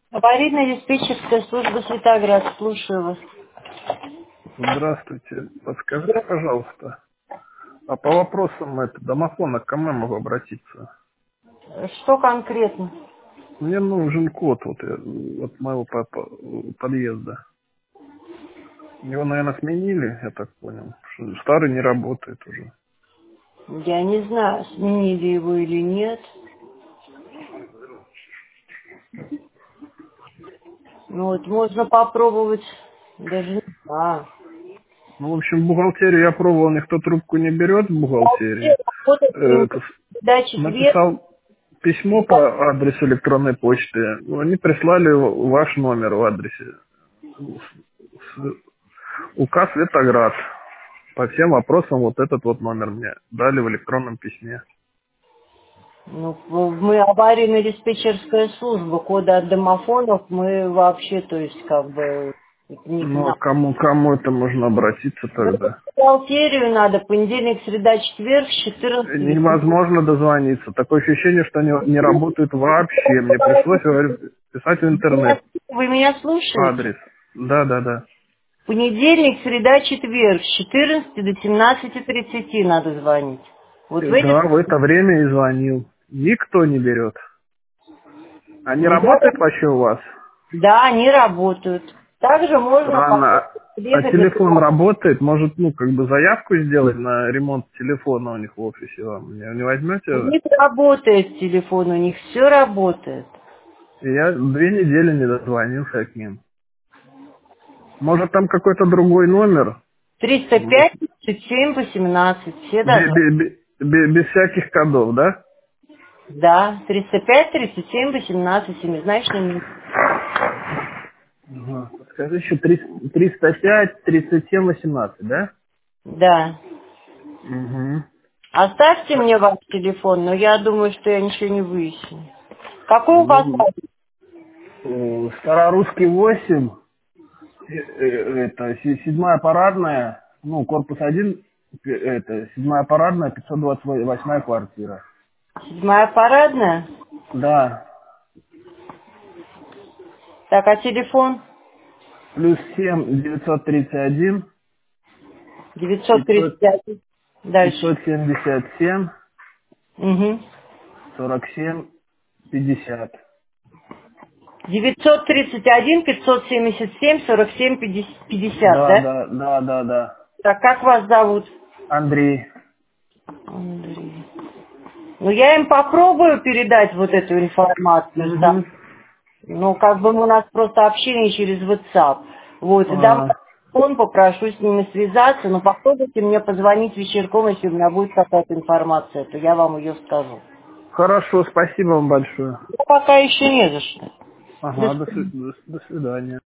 Аварийно-диспетчерская служба Светоград. Слушаю вас. Здравствуйте. Подскажите, пожалуйста, а по вопросам домофона к кому я могу обратиться? Что конкретно? Мне нужен код от моего подъезда. Его, наверное, сменили, я так понял. Что старый не работает уже. Я не знаю, сменили его или нет. Ну вот, можно попробовать. Даже не знаю. Ну, в общем, бухгалтерию я пробовал, никто трубку не берет в бухгалтерии. Работает Это до четверг. написал письмо по адресу электронной почты. Они прислали ваш номер в адресе. УК Светоград. По всем вопросам вот этот вот номер мне дали в электронном письме. Ну, мы аварийно-диспетчерская служба. Коды от домофонов мы вообще, то есть, как бы, это не к Ну, а нам. кому это можно обратиться Ну, тогда? в бухгалтерию надо, понедельник, среда, четверг, с 14 до 17. Невозможно дозвониться. Такое ощущение, что они не работают вообще. Мне пришлось, говорю, писать в интернет Вы меня слушаете? адрес. Да. Понедельник, среда, четверг, с 14 до 17:30 надо звонить. Вот в эти... Да, в это время и звонил. Никто не берет. Они Ну, работают вообще у вас? да, они работают. Также можно Странно. А приехать на телефон телефон. работает? Может, как бы заявку сделать на ремонт телефона у них в офисе вам? Не У возьмете? них работает телефон, у них все работает. И я 2 недели не дозвонился к ним. Может, там какой-то другой номер? Вот. 305 37 18. Все Бе- даже. бе- без всяких кодов, да? Да, 305 37 18 семизначный. Ага. Скажи еще 305 37 18, да? Да. Угу. Оставьте мне ваш телефон, но я думаю, что я ничего не выясню. Какой у вас Ну, адрес? Старорусский 8, это седьмая парадная, ну, корпус 1, это седьмая парадная, 528 квартира. 7-я парадная? Да, Так, а телефон? +7 931 500 935. Дальше. 577 Угу. 47 50. 931 577 47 50, Да, да? да, да, да, да. Так, как вас зовут? Андрей. Андрей. Ну, я им попробую передать вот эту информацию, да. Угу. Ну, как бы у нас просто общение через WhatsApp. Вот, и дам А, телефон, попрошу с ними связаться, но попробуйте мне позвонить вечерком, если у меня будет какая-то информация, то я вам ее скажу. хорошо, спасибо вам большое. Ну, пока еще не за что. До Ага, свидания. до свидания.